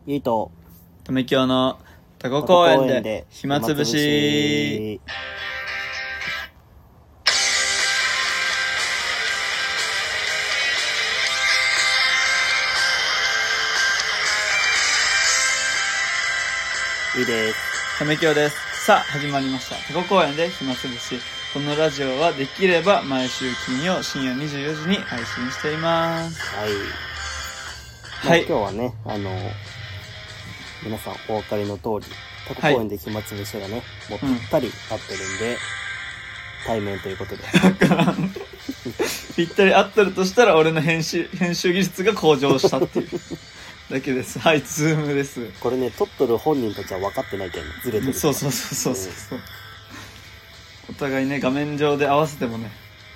ゆいと富京のタコ公園で暇つぶし。 いいです。 富京です。さあ始まりましたタコ公園で暇つぶし。このラジオはできれば毎週金曜深夜24時に配信しています。 はい。 はい、 今日はね、皆さんお分かりの通り、タコ公園で暇つぶしがね、もうぴったり合ってるんで、対面ということで。 ぴったり合ってるとしたら俺の編集技術が向上したっていうだけです。はい、ズームです。 これね、撮っとる本人たちは分かってないけどね、ずれてる。 そう、お互いね、画面上で合わせてもね、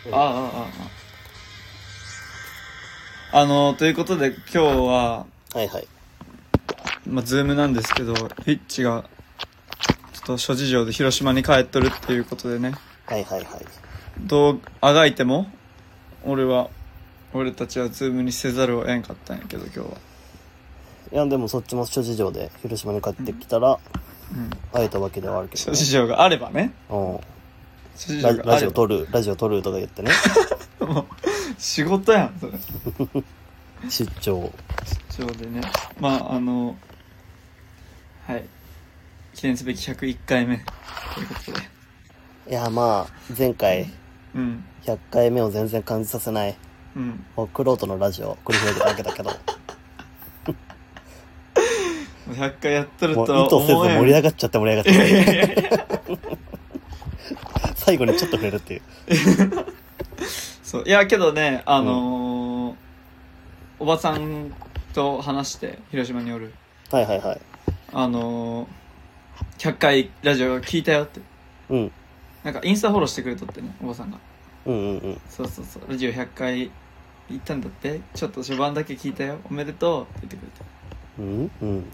ということで今日は、 はいはい。 ズームなんですけど、ヒッチがちょっと諸事情で広島に帰っとるっていうことでね、 はいはいはい。 どうあがいても俺たちはズームにせざるを得んかったんやけど、今日は。 いや、でもそっちも諸事情で広島に帰ってきたら、会えたわけではあるけど、ね、 諸事情があればね。 ラジオ撮るとか言ってね。 もう仕事やんそれ。 出張でね、はい、記念すべき101回目ということで。 いや、前回、100回目を全然感じさせない、クロートのラジオを繰り広げたわけだけど 100回やっとるともう意図せず盛り上がっちゃって最後にちょっと触れるっていうそういやけどね、おばさんと話して広島におる、 はいはいはい、 100回ラジオ聞いたよって、なんかインスタフォローしてくれとってね、おばさんが。そうラジオ100回行ったんだって、ちょっと序盤だけ聞いたよ、おめでとうって言ってくれ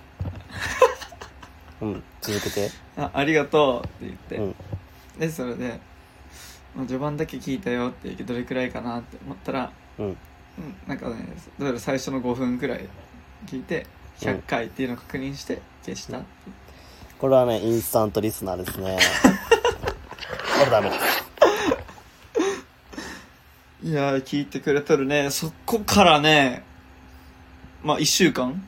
て続けて。 ありがとうって言って、でそれで序盤だけ聞いたよって言って、どれくらいかなって思ったら、なんかね、どうやら最初の5分くらい聞いて100回っていうのを確認して消したって、 これはねインスタントリスナーですねこれダメです。 いやー、聞いてくれとるね。そこからね、1週間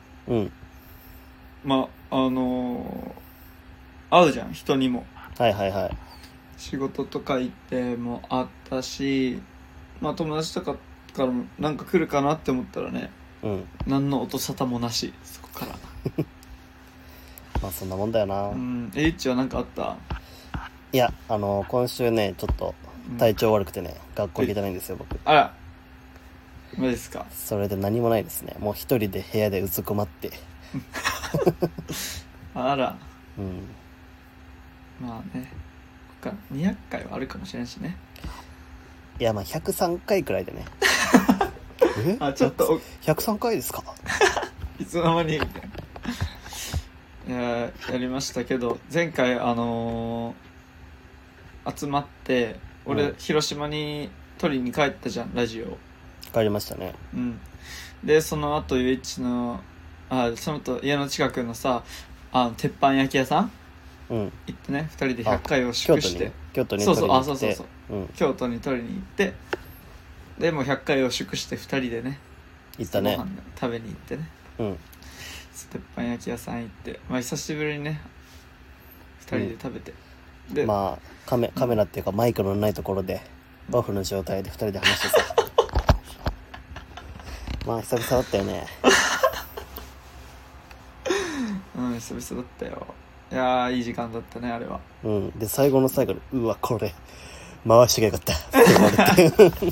会うじゃん、人にも。 はいはいはい。 仕事とか行ってもあったし、友達とかからもなんか来るかなって思ったらね、何の音沙汰もなし、そこからそんなもんだよな。 エイチは何かあった？ いや、今週ねちょっと体調悪くてね、学校行けてないんですよ僕。 あら、マジですか？ それで何もないですね。もう一人で部屋でうずくまってあら、まあね、こっから200回はあるかもしれんしね。 いや103回くらいでねちょっと 103回ですかいつの間にみたいな。やりましたけど、前回集まって俺、広島に取りに帰ったじゃん、ラジオ。 帰りましたね。 でその後ゆいちのその後家の近くのさ、鉄板焼き屋さん、行ってね、2人で100回を祝して京都に取りに行って、 京都に取りに行って、でもう100回を祝して2人でね行ったね、 ご飯食べに行ってね、鉄板焼き屋さん行って、久しぶりにね2人で食べて、でカメラっていうかマイクのないところでオフの状態で2人で話してさ久々だったよね久々だったよ。いやー、いい時間だったね、あれは。 で最後の最後にうわこれ回してきゃよかったって言われて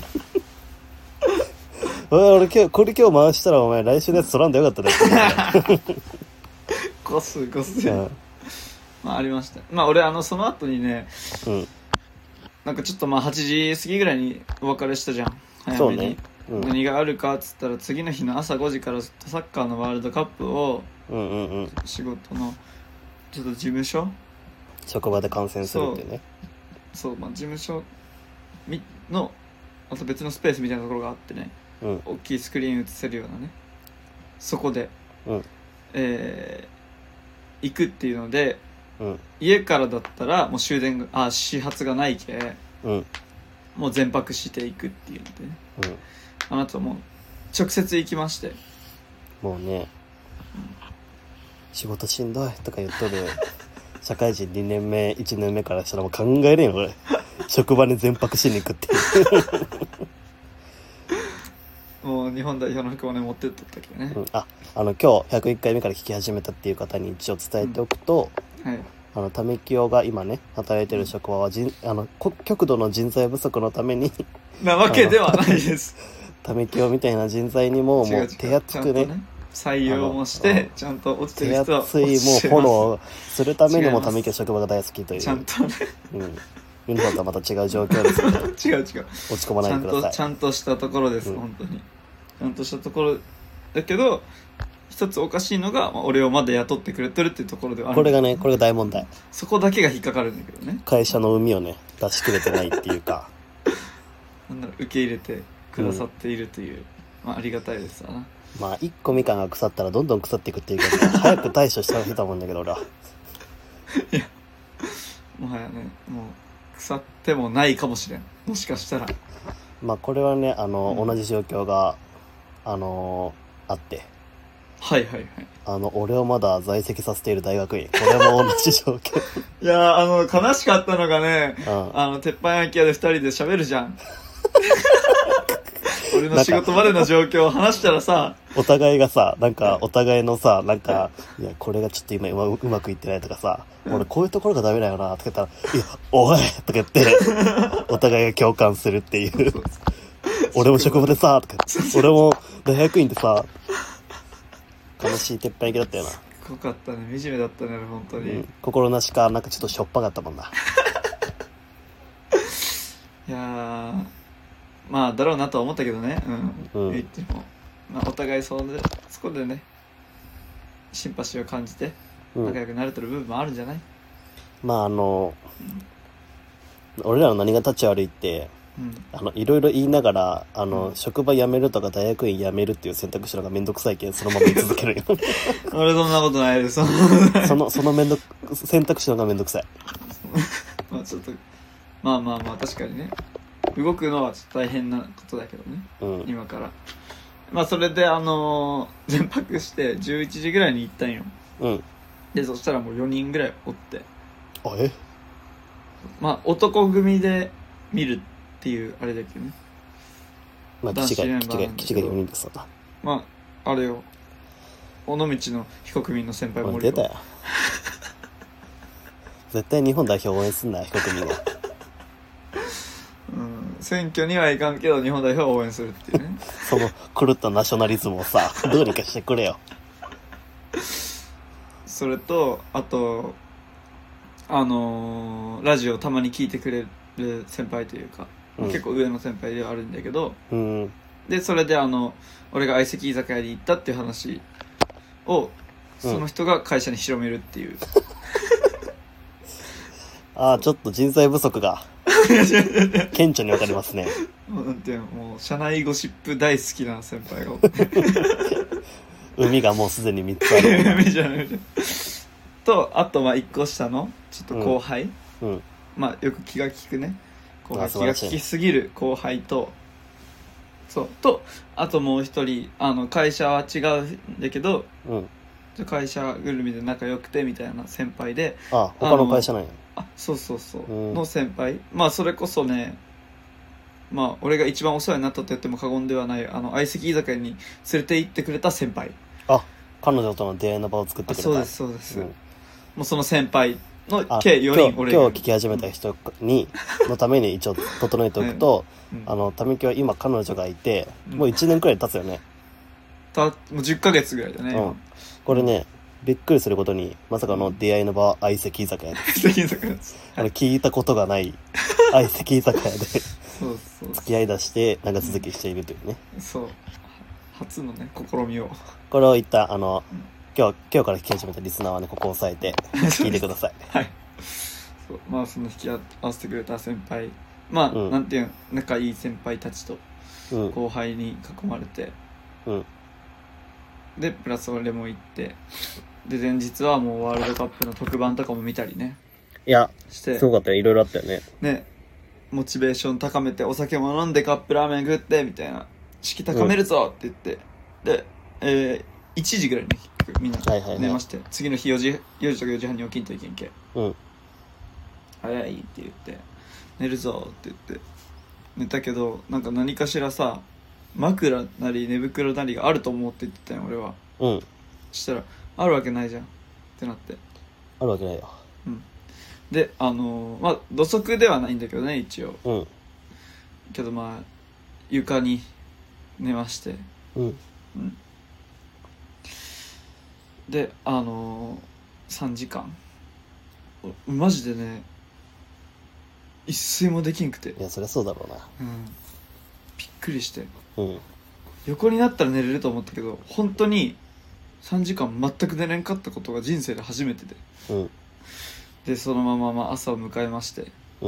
俺これ今日回したらお前来週のやつ取らんでよかったねってゴス、ありました。俺その後にね、なんかちょっと8時過ぎぐらいにお別れしたじゃん、早めに。何があるかっつったら、次の日の朝5時からずっとサッカーのワールドカップを、仕事のちょっと事務所、 職場で観戦するっていうね。 そう、事務所のあと別のスペースみたいなところがあってね、大きいスクリーン映せるようなね、そこで、 行くっていうので、 うん、 家からだったらもう始発がないけ、 うん、 もう全泊していくっていうのでね、 うん、 あなたもう直接行きまして、 もうね、仕事しんどいとか言っとる社会人2年目1年目からしたらもう考えれんよこれ職場に全泊しに行くっていうもう日本代表の服をね持ってっとったけどね、 うん、今日101回目から聞き始めたっていう方に一応伝えておくと、 はい、 タメキオが今ね働いてる職場は極度の人材不足のためになわけではないですタメキオみたいな人材にももう手厚くね採用もしてちゃんと落ちてる人は手厚いもうフォローするためにもタメキオ職場が大好きというちゃんとね、 ユニフォームとはまた違う状況ですけど違う落ち込まないでください。 ちゃんとしたところです、本当にちゃんとしたところだけど、一つおかしいのが俺をまだ雇ってくれてるっていうところではある。 これが大問題。 そこだけが引っかかるんだけどね、 会社の海をね出し切れてないっていうかなんだろう、受け入れてくださっているという、ありがたいですわな。 一個みかんが腐ったらどんどん腐っていくっていうか早く対処してほしいと思うんだけど俺はいやもはやね、もう腐ってもないかもしれん、もしかしたら。 これはね同じ状況があって、 はいはいはい、 俺をまだ在籍させている大学院、これも同じ状況いや悲しかったのがね、鉄板焼き屋で2人で喋るじゃん俺の仕事までの状況を話したらさ、 お互いがさ、お互いのさ、いや、これがちょっと今うまくいってないとかさ、俺こういうところがダメだよな、とか言ったら、いや、おいとか言って、お互いが共感するっていう。俺も職場でさ、とか、俺も大学院でさ、悲しい鉄板焼きだったよな。 すごかったね、惨めだったね、本当に。 心なしか、ちょっとしょっぱかったもんな。 いやー、だろうなとは思ったけどね、言っても、お互いそこでね、シンパシーを感じて仲良くなれてる部分もあるんじゃない？ 俺らの何が立ち悪いって、いろいろ言いながら職場辞めるとか大学院辞めるっていう選択肢のがめんどくさいけどそのまま言い続けるよ俺そんなことないですその選択肢のがめんどくさいちょっと確かにね、動くのはちょっと大変なことだけどね、今からそれで全泊して11時ぐらいに行ったんよ、でそしたらもう4人ぐらいおって、男組で見るっていうあれだけどね、 基地が4人ですわな。あれよ、尾道の非国民の先輩も出たよ絶対日本代表応援すんな、非国民が選挙には行かんけど日本代表を応援するっていうねその狂ったナショナリズムをさどうにかしてくれよそれとあとラジオたまに聞いてくれる先輩というか、結構上の先輩ではあるんだけど、でそれで俺が相席居酒屋に行ったっていう話をその人が会社に広めるっていう、 ちょっと人材不足が顕著にわかりますね。 なんていうの、もう社内ゴシップ大好きな先輩が海がもうすでに3つある海じゃないと、あと1個下のちょっと後輩、よく気が利くね後輩、気が利きすぎる後輩と、あともう一人会社は違うんだけど、会社ぐるみで仲良くてみたいな先輩で、 他の会社なんや。 そう、の先輩、それこそね、俺が一番お世話になったと言っても過言ではない相席居酒屋に連れて行ってくれた先輩、 彼女との出会いの場を作ってくれた。 そうです、もうその先輩の計4人、 今日聞き始めた人のために一応整えておくと、ためきは今彼女がいて、もう1年くらい経つよね。 もう10ヶ月ぐらいだね、 これね、びっくりすることにまさかの出会いの場は相席居酒屋です。聞いたことがない相席居酒屋で付き合い出して長続きしているというね、 初のね試みを、 これを言った今日から聞き始めたリスナーはね、ここを押さえて聞いてくださいはいその引き合わせてくれた先輩、なんていうの、仲いい先輩たちと後輩に囲まれて、 でプラス俺も行って、で前日はもうワールドカップの特番とかも見たりねいやしてすごかったよ、いろいろあったよね。 ね、モチベーション高めてお酒も飲んでカップラーメン食ってみたいな、士気高めるぞって言って、で、1時ぐらいに結局みんな寝まして、次の日4時とか4時半に起きんといけんけ、早いって言って寝るぞって言って寝たけど、なんか何かしらさ枕なり寝袋なりがあると思って言ってたよ俺は。そしたらあるわけないじゃんってなって。 あるわけないよ。 でまあ土足ではないんだけどね一応、けどまあ床に寝まして、で3時間マジでね一睡もできんくて。 いやそりゃそうだろうな。 びっくりして、横になったら寝れると思ったけど本当に3時間全く寝れんかったことが人生で初めてで、でそのまま朝を迎えまして、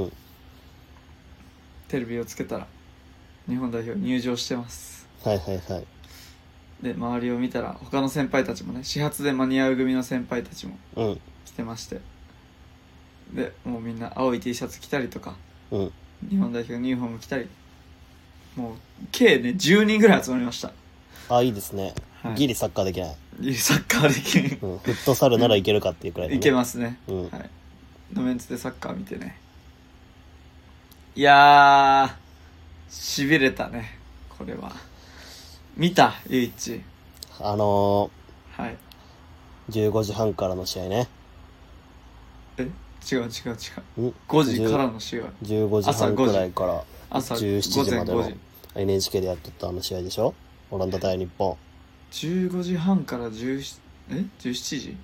テレビをつけたら日本代表入場してます。で周りを見たら他の先輩たちもね、始発で間に合う組の先輩たちも来てまして、でもうみんな青い T シャツ着たりとか、日本代表のユニフォーム着たり、もう計ね10人ぐらい集まりました。 あ、いいですね、ギリサッカーできない。 ギリサッカーできん、 フットサルならいけるかっていうくらい、 いけますね、のメンツでサッカー見てね、いやーしびれたね。これは見たゆういち。 15時半からの試合ね。 違う5時からの試合。 15時半くらいから朝 17時までの NHK でやっとったあの試合でしょ、オランダ対日本。 15時半から17時、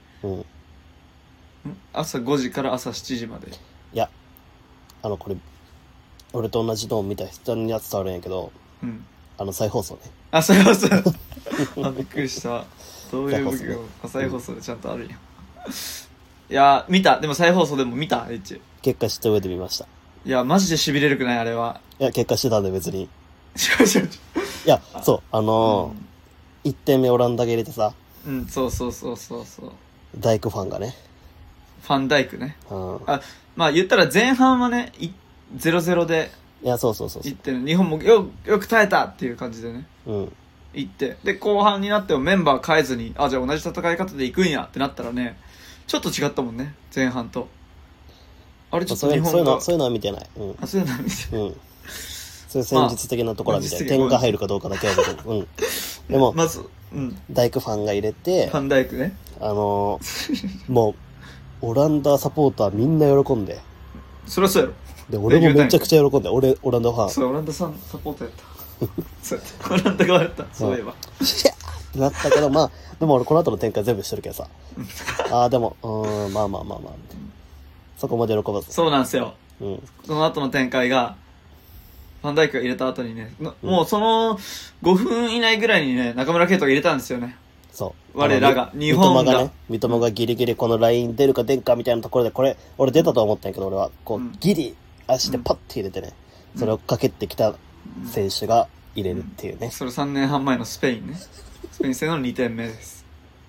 朝5時から朝7時まで。 いやこれ俺と同じのを見た人には伝わるんやけど、再放送ね。 再放送びっくりした。どういう武器が再放送でちゃんとあるんや。いや見た。でも再放送でも見た。結果知った上で見ました。 いやマジで痺れるくないあれは。 いや結果知ってたんで別に。 違ういやそう1点目オランダが入れてさ、 そうダイクファンがね、 ファンダイクね、まあ言ったら前半はね 0-0 で、 いやそう言って日本もよく耐えたっていう感じでね、行って、で後半になってもメンバー変えずに、じゃあ同じ戦い方で行くんやってなったらね、ちょっと違ったもんね前半と。あれちょっと日本がそういうのは見てない。 そういうのは見てない。 そういう戦術的なところは見て、点が入るかどうかだけは見てる。でもまずダイクファンが入れて、 ファンダイクね、 もうオランダサポーターみんな喜んで、 そりゃそうやろ。 で俺もめちゃくちゃ喜んで、俺オランダファン。 そうオランダさんサポーターやったそうやったオランダ側やった、そういえばシャーってなったけど、まあでも俺この後の展開全部してるけどさでもまあそこまで喜ばず。 そうなんですよ、その後の展開がファンダイクが入れた後にね、もうその5分以内ぐらいにね中村敬斗が入れたんですよね。 そう我らが日本が三笘がギリギリこのライン出るか出んかみたいなところで、これ俺出たと思ったんやけど、俺はこうギリ足でパッて入れてね、それをかけてきた選手が入れるっていうね、 それ3年半前のスペインね、スペイン戦の2点目です。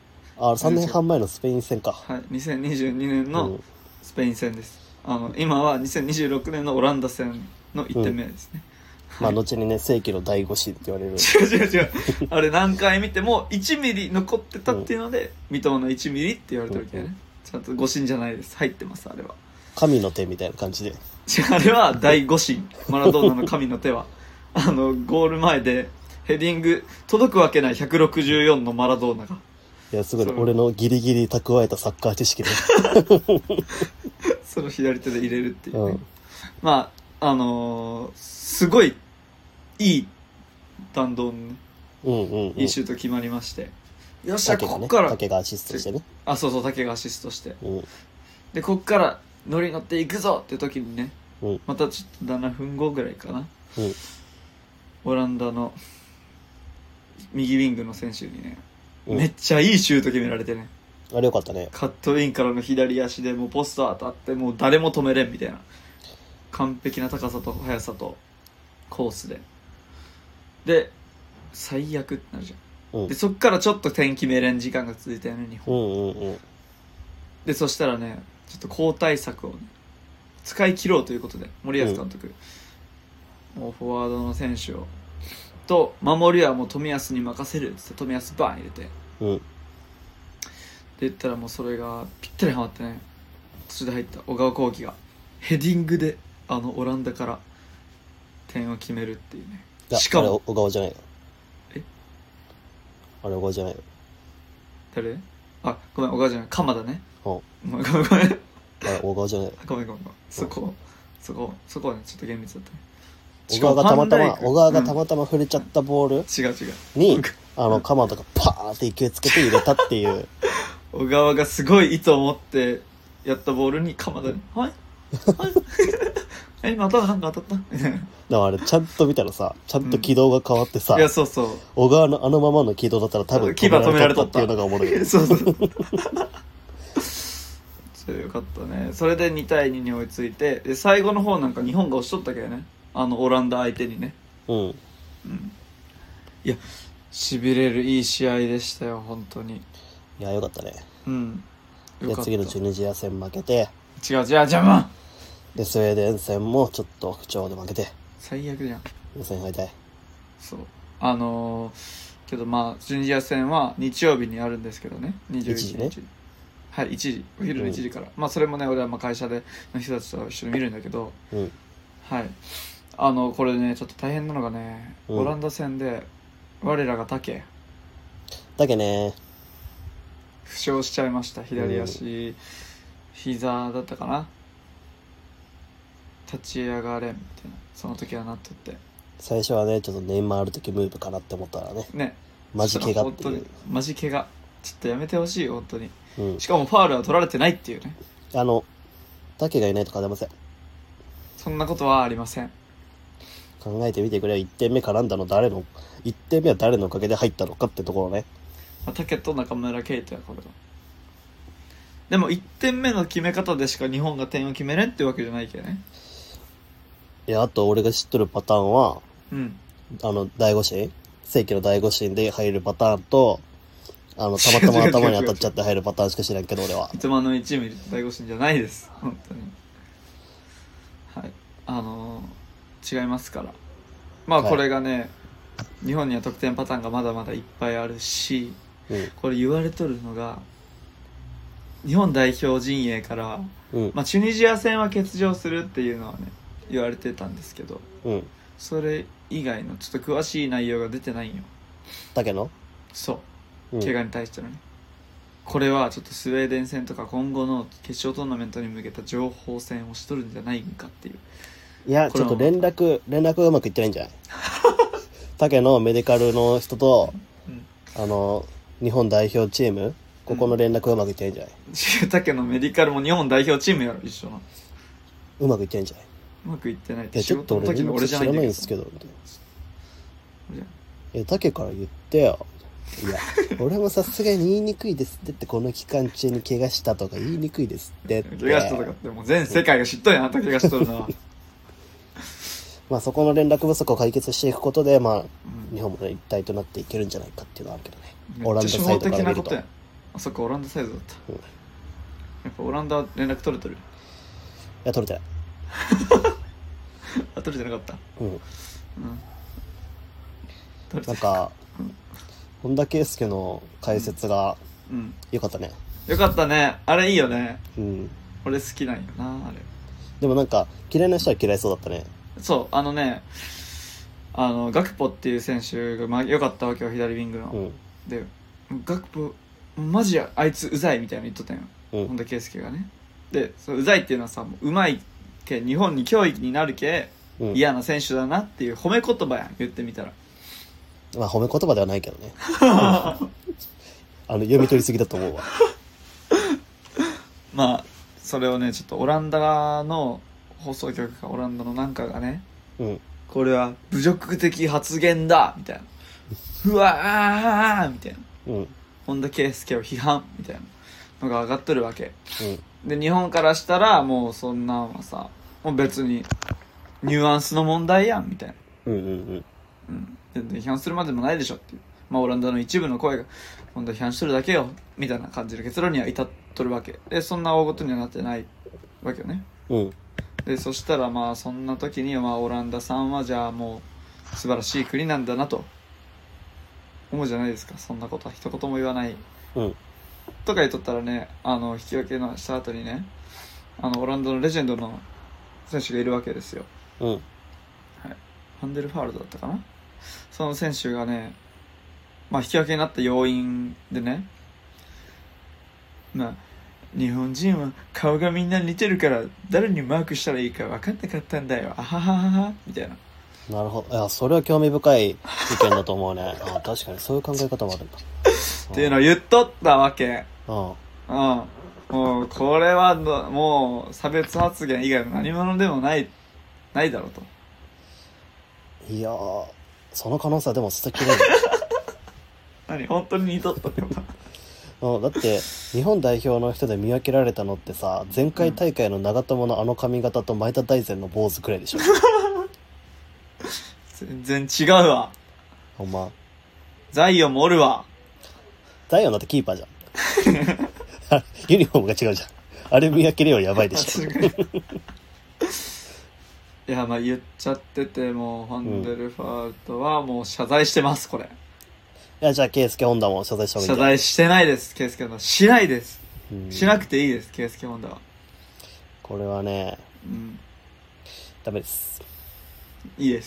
3年半前のスペイン戦か。 2022年のスペイン戦です。今は2026年のオランダ戦の1点目ですね。 後にね世紀の第5子って言われる。 違うあれ何回見ても1ミリ残ってたっていうので、三笘の1ミリって言われてるわけね、ちゃんと誤審じゃないです、入ってます。あれは神の手みたいな感じで。 あれは第5審、マラドーナの神の手はゴール前でヘディング届くわけない164のマラドーナが、 いやすごい俺のギリギリ蓄えたサッカー知識でその左手で入れるっていうね、まあすごいいい弾道のね、いいシュート決まりまして、よっしゃこっから竹がアシストしてね、 そう竹がアシストして、でこっから乗り乗っていくぞって時にね、またちょっと7分後ぐらいかな、オランダの右ウィングの選手にね、めっちゃいいシュート決められてね、 あれよかったね。 カットインからの左足でもうポスト当たってもう誰も止めれんみたいな完璧な高さと速さとコースで最悪ってなるじゃん。 うんでそっからちょっと点決めれん時間が続いたよね日本、でそしたらねちょっと交代策を、ね、使い切ろうということで森保監督、もうフォワードの選手をと守りはもう冨安に任せるってって冨安バーン入れて、で言ったらもうそれがぴったりはまってね、途中で入った小川航基がヘディングでオランダから点を決めるっていうね。しかもあれ小川じゃないよ。あれ小川じゃないよ。 誰？あ、ごめん、小川じゃない、鎌田ね。ごめん。あれ小川じゃないよ。 ごめん。そこはねちょっと厳密だったね。 小川がたまたま触れちゃったボール違うに鎌田がパーって勢いつけて入れたっていう小川がすごい意図を持ってやったボールに鎌田にはい今頭なんか当たったみたいな。だからあれちゃんと見たらさ、ちゃんと軌道が変わってさ、 いやそう小川のままの軌道だったら多分キーパー止められとったっていうのがおもろいそうよかったね。それで2対2に追いついて、で最後の方なんか日本が押しとったけどね、オランダ相手にね。いやしびれるいい試合でしたよ本当に。 いやよかったね。 で次のチュニジア戦負けて、 違うもんでスウェーデン戦もちょっと不調で負けて最悪じゃん。 予選敗退。 そうけどまあチュニジア戦は日曜日にあるんですけどね、21日ね。はい、1時、お昼の1時から、まあそれもね俺はまあ会社での人たちと一緒に見るんだけど、はい、これねちょっと大変なのがね、オランダ戦で我らがタケね負傷しちゃいました。左足、膝だったかな、立ち上がれんみたいなその時はなっとって、 最初はねちょっとネイマール的ムーブかなって思ったらねマジ怪我っていう。 マジ怪我、ちょっとやめてほしい本当に、しかもファールは取られてないっていうね。 タケがいないと勝てません。 そんなことはありません。 考えてみてくれよ。1点目絡んだの1点目は誰のおかげで入ったのかってところね。 タケと中村敬斗やこれが。でも1点目の決め方でしか日本が点を決めれんってわけじゃないけどね。 いや、あと俺が知っとるパターンは、第5審正規の第5審で入るパターンと、たまたま頭に当たっちゃって入るパターンしか知らんけど俺は。 いつもの1ミリ第5審じゃないです。本当に。はい。違いますから。まあこれがね、日本には得点パターンがまだまだいっぱいあるし、これ言われとるのが、日本代表陣営から、まあチュニジア戦は欠場するっていうのはね、言われてたんですけど、それ以外のちょっと詳しい内容が出てないんよ。 だけどそう怪我に対してのね、これはちょっとスウェーデン戦とか今後の決勝トーナメントに向けた情報戦をしとるんじゃないんかっていう。 いやちょっと連絡がうまくいってないんじゃないタケのメディカルの人と、日本代表チームここの連絡がうまくいってないんじゃない。 タケのメディカルも日本代表チームやろ一緒の。 うまくいってないんじゃない。 うまくいってないって。 ちょっと俺知らないんですけどみたいな。タケから言ってよ。いや俺もさすがに言いにくいですってこの期間中に怪我したとか言いにくいですって怪我したとかってもう全世界が知っとるやん、あんた怪我しとるのはまあそこの連絡不足を解決していくことで日本も、ね、一体となっていけるんじゃないかっていうのはあるけどね。オランダサイドから見ると。 あそっかオランダサイドだった、やっぱオランダは連絡取れとる。いや取れてない取れてなかった。 なんか本田圭佑の解説がよかったね。 よかったね。あれいいよね。俺好きなんよなあれ。 でもなんか嫌いな人は嫌いそうだったね。 そうガクポっていう選手が良かったわけよ、左ウィングの。でガクポマジあいつうざいみたいなの言っとったんよ、本田圭佑がね。でそのうざいっていうのはさ、うまいけ日本に脅威になるけ、嫌な選手だなっていう褒め言葉やん、言ってみたら。 まあ褒め言葉ではないけどね読み取りすぎだと思うわまあそれをねちょっとオランダの放送局かオランダのなんかがね、これは侮辱的発言だみたいなうわーみたいな、本田圭佑を批判みたいなのが上がっとるわけ、で日本からしたらもうそんなんはさもう別にニュアンスの問題やんみたいな、全然批判するまでもないでしょっていう、 まあオランダの一部の声が今度は批判しとるだけよみたいな感じの結論には至っとるわけで、そんな大事にはなってないわけよね。でそしたらまあそんな時にまあオランダさんはじゃあもう素晴らしい国なんだなと思うじゃないですか。そんなことは一言も言わない、とか言っとったらね、引き分けのした後にね、オランダのレジェンドの選手がいるわけですよ。はい、ファンデルファールドだったかな。その選手がね、まあ引き分けになった要因でね、まあ日本人は顔がみんな似てるから誰にマークしたらいいか分かんなかったんだよ、あははははみたいな。 なるほど。いや、それは興味深い意見だと思うね。あ、確かにそういう考え方もあるんだ。 っていうのを言っとったわけ。もうこれはもう差別発言以外の何者でもないだろうと。 いやー、その可能性はでも捨てきれない。 何、本当に似とったってこと？ だって日本代表の人で見分けられたのってさ、前回大会の長友のあの髪型と前田大然の坊主くらいでしょ。 全然違うわ。 ほんま。 ザイオンもおるわ。 ザイオンだってキーパーじゃん。ユニフォームが違うじゃん。あれ見分ければやばいでしょ。 いや、まあ言っちゃってて、もうファンデルファールトはもう謝罪してます、これ。 いや、じゃあケイスケホンダも謝罪した方がいい。 謝罪してないです、ケイスケホンダ。しないです。しなくていいです、ケイスケホンダは。 これはね、ダメです。 いいです。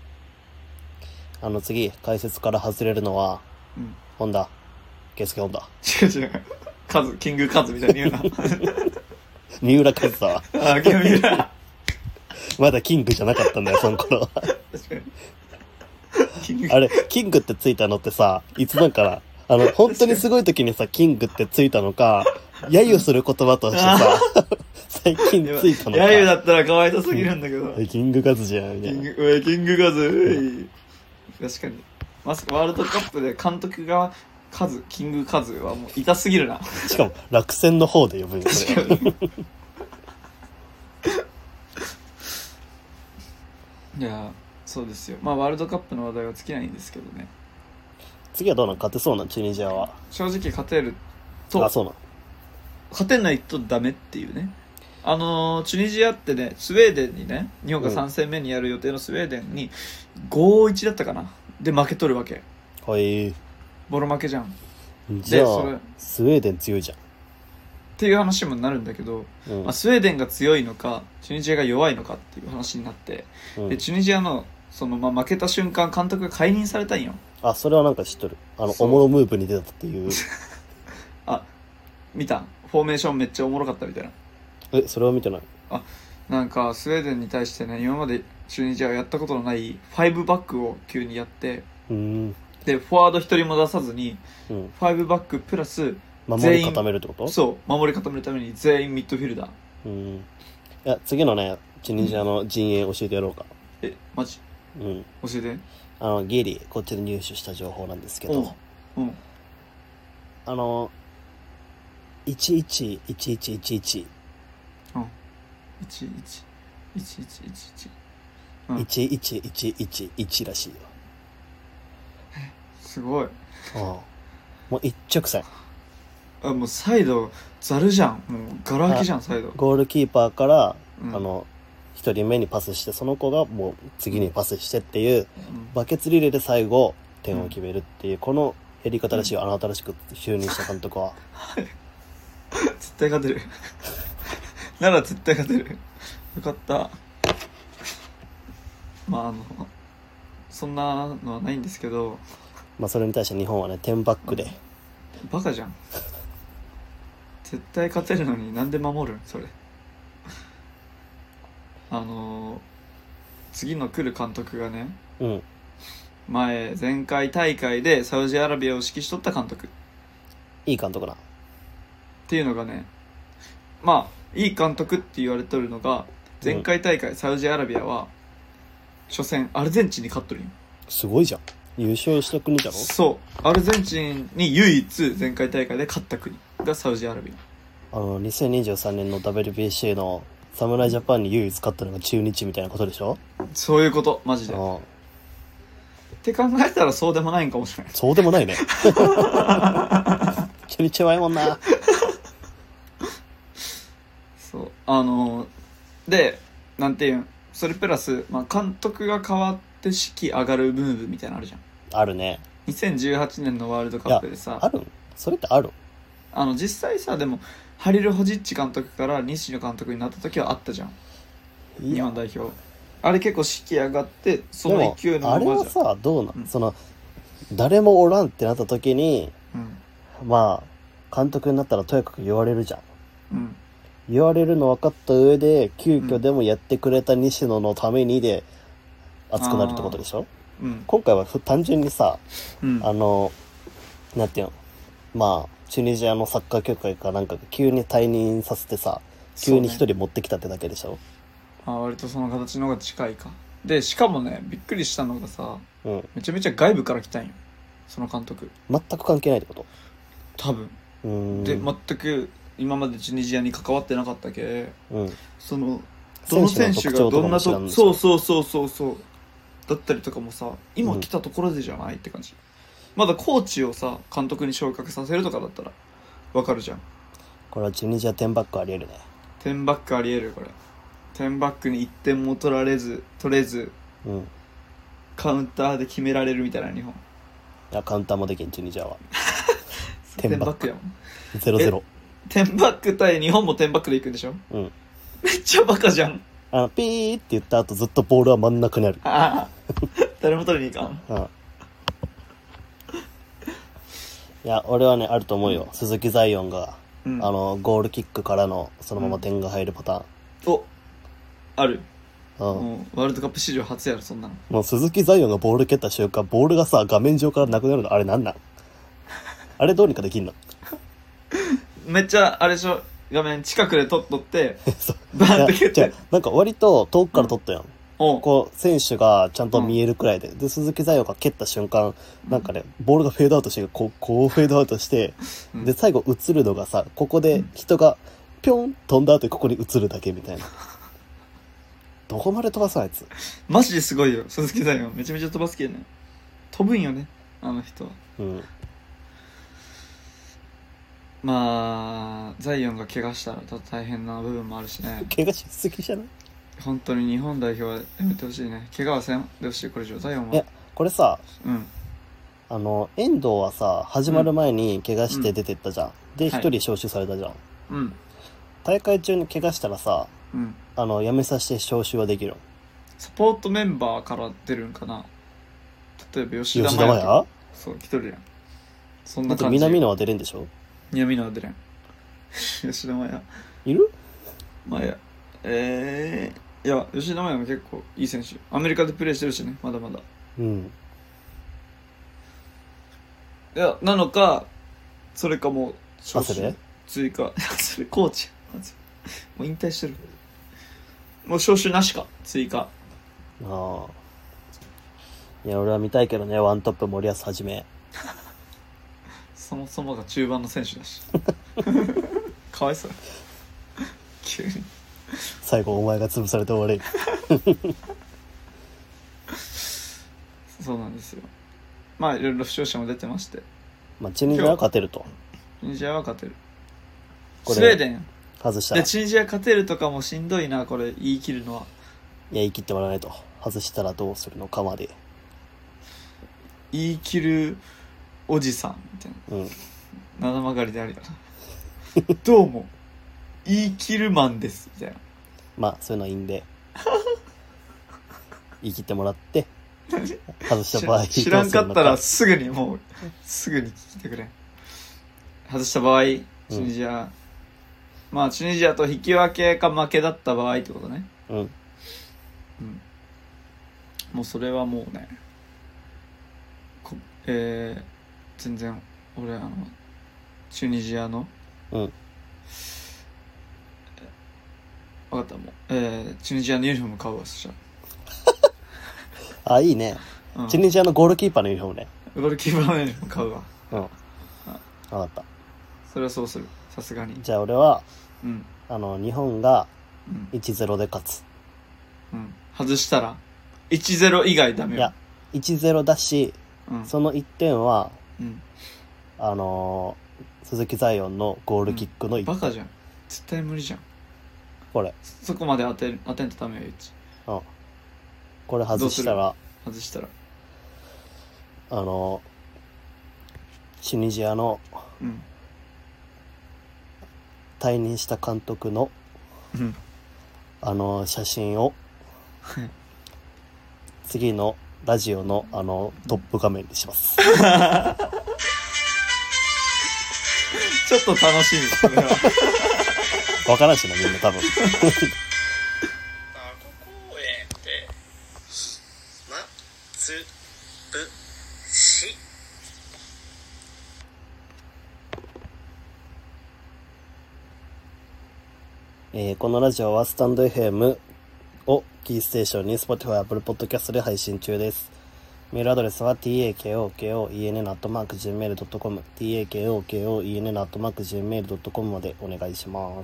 次、解説から外れるのは、ホンダ。ケイスケホンダ。 違う。キングカズみたいに言うな。 三浦カズだわ。 あ、三浦。 まだキングじゃなかったんだよ、その頃は。確かに。あれ、キングってついたのってさ、いつなんかな、本当にすごい時にさ、キングってついたのか、揶揄する言葉としてさ、最近ついたのか。 揶揄だったら可愛さすぎるんだけど。 キングカズじゃん、みたいな。 キングカズ。確かに。ワールドカップで監督がキングカズはもう痛すぎるな。 しかも、落選の方で呼ぶんですよ。 いや、そうですよ。まあワールドカップの話題は尽きないんですけどね。 次はどうなん？勝てそうな、チュニジアは。 正直勝てると。 あ、そうなん。 勝てないとダメっていうね。チュニジアってね、スウェーデンにね、日本が3戦目にやる予定のスウェーデンに 5-1 だったかなで負けとるわけ。 はい。 ボロ負けじゃん。 じゃあスウェーデン強いじゃんっていう話もなるんだけど、まあ、スウェーデンが強いのかチュニジアが弱いのかっていう話になって、でチュニジアの負けた瞬間監督が解任されたんよ。 あ、それはなんか知っとる。おもろムーブに出たっていうあ、見た？フォーメーションめっちゃおもろかったみたいな。 それは見てない。 なんかスウェーデンに対してね、今までチュニジアがやったことのない5バックを急にやって、でフォワード一人も出さずに、5バックプラス守り固めるってこと？ そう、守り固めるために全員ミッドフィルダー。 いや、次のね、チュニジアの陣営教えてやろうか。 マジ？教えて。 ギリこっちで入手した情報なんですけど、111111 11111らしいよ。 すごい。 もう一直線。 もうサイドザルじゃん。もうガラ空きじゃん、サイド。 ゴールキーパーから、一人目にパスして、その子がもう次にパスしてっていう、バケツリレーで最後点を決めるっていう、このやり方らしいよ。新しく就任した監督は。 絶対勝てる。なら絶対勝てる。よかった。まあそんなのはないんですけど、 それに対して日本はね、10バックで。 バカじゃん。絶対勝てるのになんで守るんそれ。次の来る監督がね、前回大会でサウジアラビアを指揮しとった監督。 いい監督な。 っていうのがね、いい監督って言われとるのが、前回大会サウジアラビアは初戦アルゼンチンに勝っとるんよ。 すごいじゃん。優勝した国じゃろ。 そう、アルゼンチンに唯一前回大会で勝った国がサウジアラビア。2023年の WBC の侍ジャパンに唯一勝ったのが中日みたいなことでしょ。 そういうこと、マジで。 って考えたらそうでもないんかもしれない。 そうでもないね。中日弱いもんな。 そうでなんていうんそれプラス、まあ、監督が変わって士気上がるムーブみたいなのあるじゃん。 あるね。 2018年のワールドカップでさ、 あるんそれってある実際さ、でもハリル・ホジッチ監督から西野監督になった時はあったじゃん、日本代表。あれ結構士気上がって、その勢いのままじゃん。 あれはさ、どうなん、その誰もおらんってなった時に、まあ監督になったらとにかく言われるじゃん、言われるの分かった上で急遽でもやってくれた西野のためにで熱くなるってことでしょ。今回は単純にさ、なんていうの、まあチュニジアのサッカー協会かなんかが急に退任させてさ、急に一人持ってきたってだけでしょ。 割とその形の方が近いか。でしかもね、びっくりしたのがさ、めちゃめちゃ外部から来たんよ、その監督。 全く関係ないってこと多分。で全く今までチュニジアに関わってなかったけ、そのどの選手がどんなと、そうだったりとかもさ、今来たところでじゃないって感じ。まだコーチをさ監督に昇格させるとかだったらわかるじゃん。 これはチュニジア10バックありえるね。 10バックありえる。これ10バックに1点も取れず、カウンターで決められるみたいな日本。 いやカウンターもできんチュニジアは。 10バックやもん。 0-0。 10バック対日本も10バックでいくんでしょ。めっちゃバカじゃん。 ピーって言った後ずっとボールは真ん中にある。 誰も取りに行かん。 いや俺はねあると思うよ、鈴木ザイオンが、ゴールキックからのそのまま点が入るパターン、 ある。もうワールドカップ史上初やろそんなの。 もう鈴木ザイオンがボール蹴った瞬間ボールがさ画面上からなくなるの、あれなんなんあれどうにかできんのめっちゃあれでしょ、画面近くで撮っとってバーンって蹴って、 なんか割と遠くから撮ったやん、こう選手がちゃんと見えるくらいで、鈴木ザイオンが蹴った瞬間なんかねボールがフェードアウトしてこうフェードアウトして、で最後映るのがさ、ここで人がピョン飛んだ後ここに映るだけみたいなどこまで飛ばすあいつ。 マジですごいよ鈴木ザイオン。めちゃめちゃ飛ばすけどね、飛ぶんよねあの人は。まあザイオンが怪我したら大変な部分もあるしね。 怪我しすぎじゃない？ 本当に日本代表はやめてほしいね。怪我はせんでほしい。これ以上ザイオンは。 いやこれさ、遠藤はさ始まる前に怪我して出てったじゃん、で一人招集されたじゃん、大会中に怪我したらさ、辞めさせて招集はできるの？ サポートメンバーから出るんかな。例えば吉田麻也、そう来とるやん。そんな感じ。 南野は出れんでしょ？ 南野は出れん。吉田麻也いる？ 麻也いや吉田麻也も結構いい選手、アメリカでプレーしてるしね、まだまだ。いやなのか、それかもう招集追加それコーチもう引退してる。もう招集なしか追加。 いや俺は見たいけどね、ワントップ森保はじめそもそもが中盤の選手だしかわいそう急に最後お前が潰されて終わりそうなんですよ。まあいろいろ負傷者も出てまして、 チュニジアは勝てると。 チュニジアは勝てる。スウェーデン外したらチュニジア勝てるとかもしんどいな、これ言い切るのは。 いや言い切ってもらわないと。外したらどうするのかまで言い切るおじさんみたいな、七曲りでありだなどうも言い切るマンですみたいな。 まあそういうのはいいんで言い切ってもらって外した場合知らんかったらすぐに聞いてくれ。外した場合チュニジア、まあチュニジアと引き分けか負けだった場合ってことね。もうそれはもうね、全然俺チュニジアの分かったもう、チュニジアのユニフォーム買うわ。そしたらいいね、チュニジアのゴールキーパーのユニフォームね。 ゴールキーパーのユニフォーム買うわ。 分かった。 それはそうする、さすがに。 じゃあ俺は、日本が 1-0 で勝つ。 外したら 1-0 以外ダメよ。 いや 1-0だし、その1点は、鈴木ザイオンのゴールキックの1点、 バカじゃん、絶対無理じゃんこれ。 そこまで当てんとダメよ、うち。 これ外したらチュニジアの退任した監督の、写真を次のラジオのトップ画面にしますちょっと楽しみそれは分からんしな、みんな多分このラジオはスタンド FM をキーステーションに Spotify、Apple Podcast で配信中です。メールアドレスは takokoen@gmail.com takokoen@gmail.com までお願いします。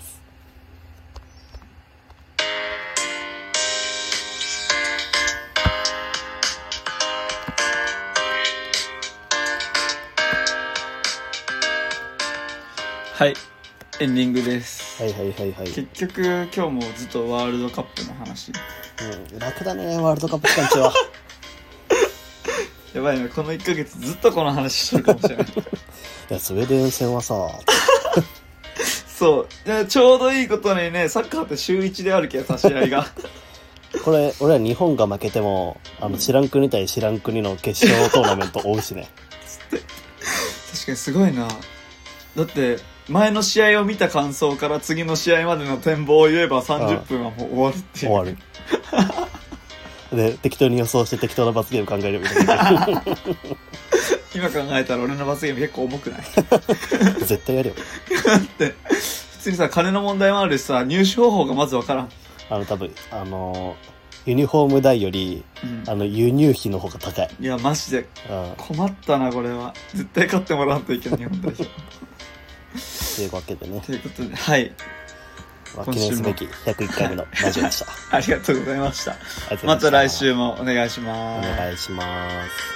はい、エンディングです。 はい。 結局今日もずっとワールドカップの話。 楽だね、ワールドカップ期間中は。 やばいね、この1ヶ月ずっとこの話してるかもしれない。いや、スウェーデン戦はさ、 そういや、ちょうどいいことにね、サッカーって週1であるけど、試合が。 これ、俺は日本が負けても、知らん国対知らん国の決勝トーナメント追うしね。 確かにすごいな。だって前の試合を見た感想から次の試合までの展望を言えば30分はもう終わるっていう。 終わる。で、適当に予想して適当な罰ゲーム考えるみたいな。 今考えたら俺の罰ゲーム結構重くない？ 絶対やるよ。 だって普通にさ、金の問題もあるしさ、入手方法がまずわからん。 多分ユニフォーム代より、輸入費の方が高い。 いやマジで困ったな、これは。絶対勝ってもらわんといけない、日本代表。 というわけでね。 ということで、はい。 記念すべき101回目のラジオでした。 ありがとうございました。また来週もお願いします。 お願いします。